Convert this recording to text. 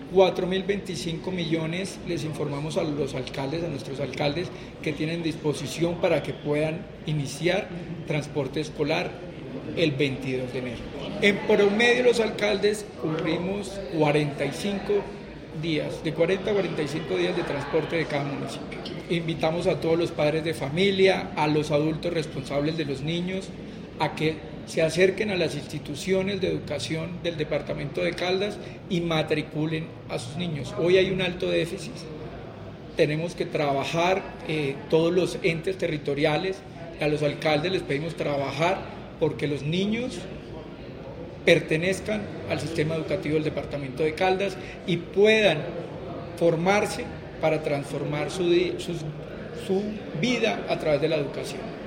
4.025 millones les informamos a los alcaldes, a nuestros alcaldes, que tienen disposición para que puedan iniciar transporte escolar el 22 de enero. En promedio los alcaldes cumplimos 45 días, de 40 a 45 días de transporte de cada municipio. Invitamos a todos los padres de familia, a los adultos responsables de los niños, a que se acerquen a las instituciones de educación del departamento de Caldas y matriculen a sus niños. Hoy hay un alto déficit, tenemos que trabajar todos los entes territoriales, a los alcaldes les pedimos trabajar porque los niños pertenezcan al sistema educativo del departamento de Caldas y puedan formarse para transformar su vida a través de la educación.